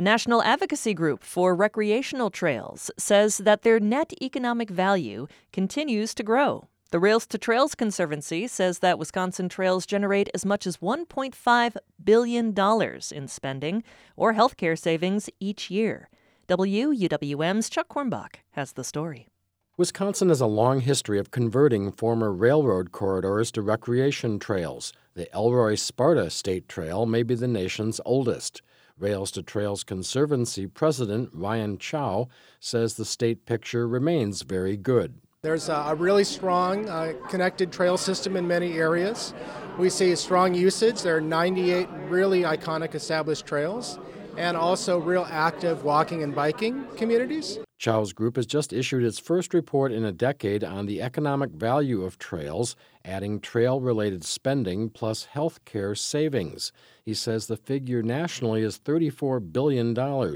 A national advocacy group for recreational trails says that their net economic value continues to grow. The Rails to Trails Conservancy says that Wisconsin trails generate as much as $1.5 billion in spending or healthcare savings each year. WUWM's Chuck Kornbach has the story. Wisconsin has a long history of converting former railroad corridors to recreation trails. The Elroy-Sparta State Trail may be the nation's oldest. Rails to Trails Conservancy President Ryan Chow says the state picture remains very good. There's a really strong connected trail system in many areas. We see strong usage. There are 98 really iconic established trails and also real active walking and biking communities. Chow's group has just issued its first report in a decade on the economic value of trails, adding trail-related spending plus health care savings. He says the figure nationally is $34 billion.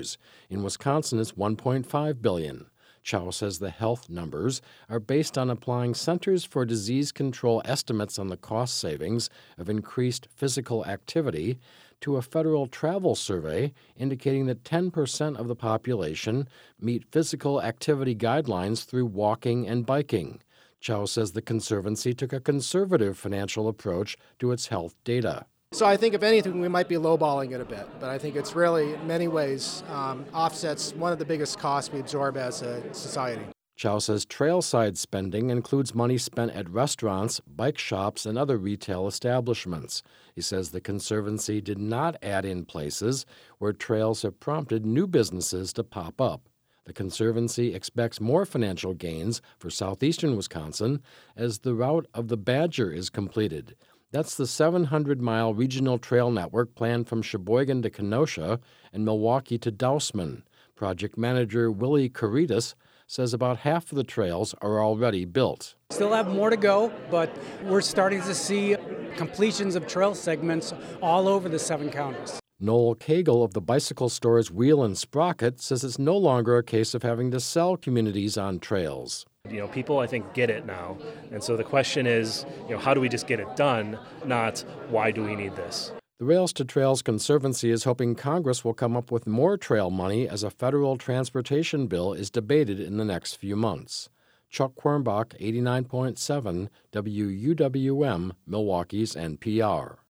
In Wisconsin, it's $1.5 billion. Chow says the health numbers are based on applying Centers for Disease Control estimates on the cost savings of increased physical activity to a federal travel survey indicating that 10% of the population meet physical activity guidelines through walking and biking. Chow says the Conservancy took a conservative financial approach to its health data. So I think, if anything, we might be lowballing it a bit, but I think it's really, in many ways, offsets one of the biggest costs we absorb as a society. Chow says trailside spending includes money spent at restaurants, bike shops, and other retail establishments. He says the Conservancy did not add in places where trails have prompted new businesses to pop up. The Conservancy expects more financial gains for southeastern Wisconsin as the route of the Badger is completed. That's the 700-mile regional trail network planned from Sheboygan to Kenosha and Milwaukee to Dousman. Project manager Willie Caritas says about half of the trails are already built. Still have more to go, but we're starting to see completions of trail segments all over the 7 counties. Noel Cagle of the bicycle stores Wheel and Sprocket says it's no longer a case of having to sell communities on trails. People, I think, get it now. And so the question is, how do we just get it done, not why do we need this? The Rails to Trails Conservancy is hoping Congress will come up with more trail money as a federal transportation bill is debated in the next few months. Chuck Kornbach, 89.7 WUWM, Milwaukee's NPR.